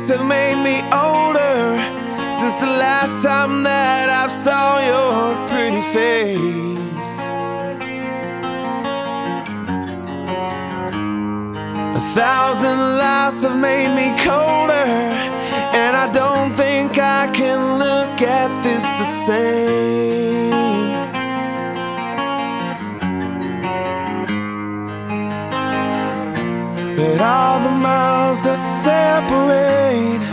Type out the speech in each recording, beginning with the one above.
days have made me older since the last time that I saw your pretty face. 1,000 lives have made me colder, and I don't think I can look at this the same. But all the miles that separate,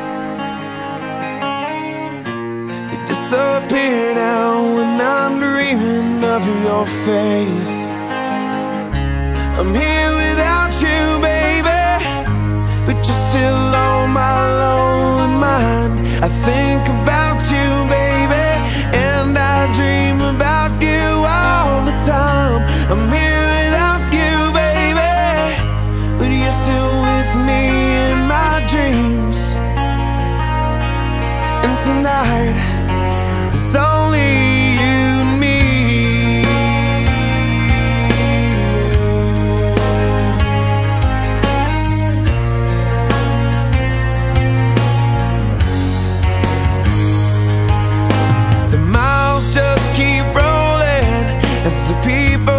they disappear now when I'm dreaming of your face. I'm here without you, baby, but you're still on my lonely mind. I think about you, baby, and I dream about you all the time. I'm here without you, baby, but you're still with me in my dreams. And tonight, it's only you and me. The miles just keep rolling as the people